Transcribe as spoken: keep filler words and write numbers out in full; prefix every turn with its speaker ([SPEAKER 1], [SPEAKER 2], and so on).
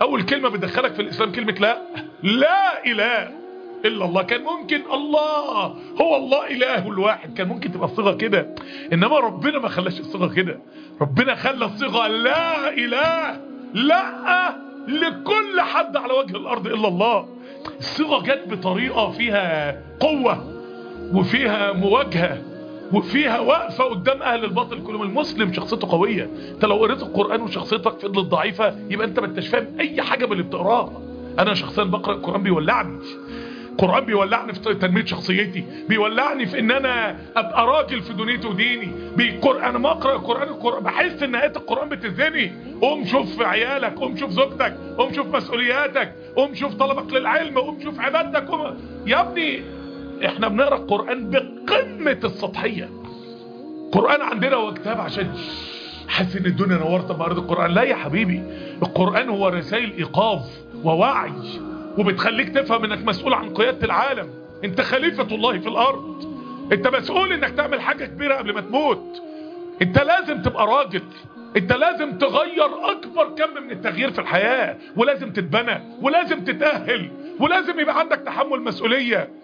[SPEAKER 1] اول كلمة بتدخلك في الاسلام كلمة لا لا اله الا الله. كان ممكن الله هو الله اله الواحد، كان ممكن تبقى الصيغة كده، انما ربنا ما خلاش الصيغة كده. ربنا خلى الصيغة لا اله، لا لكل حد على وجه الارض الا الله. الصيغة جت بطريقة فيها قوة وفيها مواجهة وفيها وقفة قدام اهل الباطل كلهم. المسلم شخصيته قوية. انت لو قريت القرآن وشخصيتك فضلت ضعيفة يبقى انت ما انتش فاهم اي حاجة من اللي بتقراها. انا شخصيا بقرأ القرآن بيولعني، القرآن بيولعني في تنمية شخصيتي، بيولعني في ان انا ابقى راجل في دنيتي وديني. بيقر... انا ما اقرأ القرآن القرآن بحس ان ايات القرآن بتزني. قوم شوف عيالك، قوم شوف زوجتك، قوم شوف مسؤولياتك، قوم شوف طلبك للعلم، قوم شوف عبادتك. قوم... يا ابني احنا بنقرأ القرآن بقمة السطحية. القرآن عندنا هو كتاب عشان حاسس ان الدنيا نورت لما قريت القرآن. لا يا حبيبي، القرآن هو رسائل ايقاظ ووعي، وبتخليك تفهم انك مسؤول عن قيادة العالم. انت خليفة الله في الارض، انت مسؤول انك تعمل حاجة كبيرة قبل ما تموت. انت لازم تبقى راجل، انت لازم تغير اكبر كم من التغيير في الحياة، ولازم تتبنى ولازم تتأهل ولازم يبقى عندك تحمل مسؤولية.